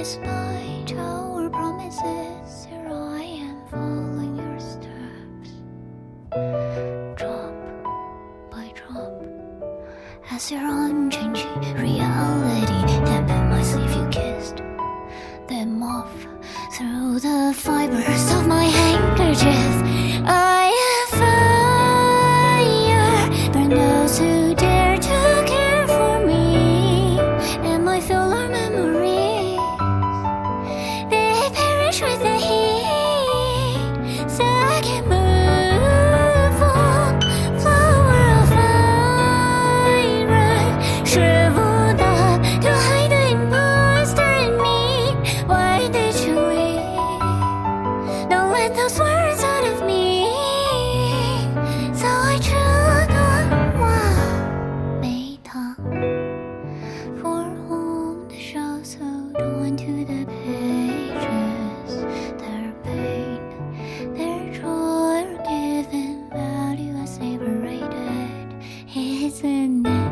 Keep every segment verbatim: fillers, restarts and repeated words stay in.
despite our promises, here I am following your steps, drop by drop, as your unchanging reality dampened my sleeve. You kissed them off through the fibers of my handkerchief. I am fire, burn those who dare to care for me, and my fuller memories, they perish with the heat, so I can move on. Flower of fire, shriveled up to hide the imposter in me. Why did you leave? Don't let those words out of me. So I chewed on while made time for whom the shows hold on to the pages. Their pain, their joy are given value as liberated. Isn't it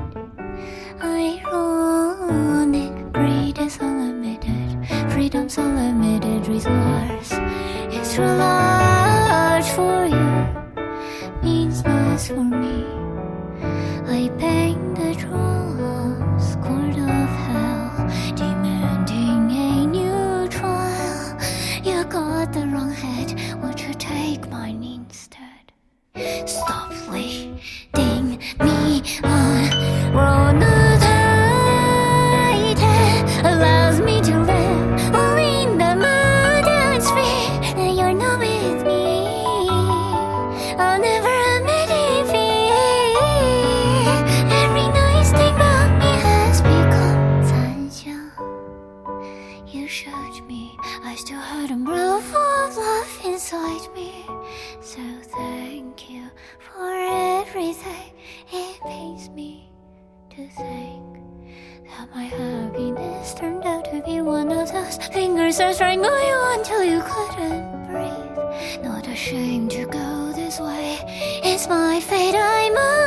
ironic? Greed is unlimited, freedom's unlimited resource. Extra large for you means less for me. I bang the drums, court of hell, demanding a new trial. You got the wrong head, would you take mine instead? Stop leading me on. Roll the tide allows me to live only in the mud and sphere. And you're not with me, I'll never admit defeat. Every nice thing about me has become sunshine. You showed me I still had an umbrella full of love inside me. So thank you for everything. It pains me to think that my happiness turned out to be one of those fingers that strangle you until you couldn't breathe. Not ashamed to go this way, it's my fate. I must